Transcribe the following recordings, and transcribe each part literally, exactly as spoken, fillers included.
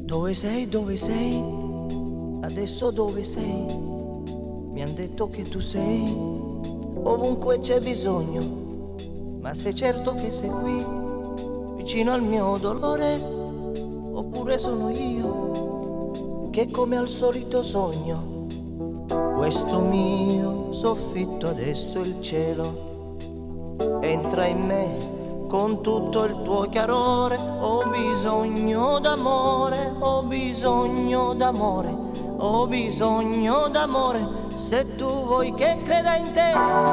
Dove sei, dove sei? Adesso dove sei? Mi han detto che tu sei ovunque c'è bisogno, ma sei certo che sei qui, vicino al mio dolore? Oppure sono io che come al solito sogno? Questo mio soffitto adesso è il cielo, entra in me con tutto il tuo chiarore. Ho bisogno d'amore, ho bisogno d'amore, ho bisogno d'amore, se tu vuoi che creda in te.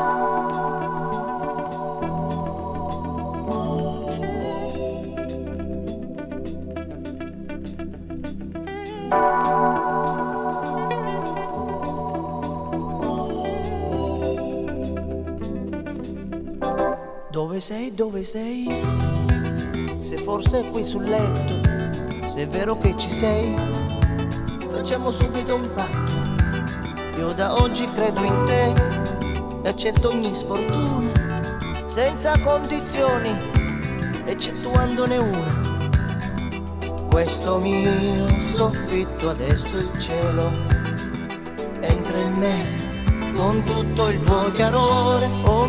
Dove sei, dove sei? Se forse è qui sul letto, se è vero che ci sei, facciamo subito un patto. Io da oggi credo in te e accetto ogni sfortuna, senza condizioni, eccettuandone una. Questo mio soffitto adesso è il cielo, entra in me con tutto il tuo chiarore. Oh,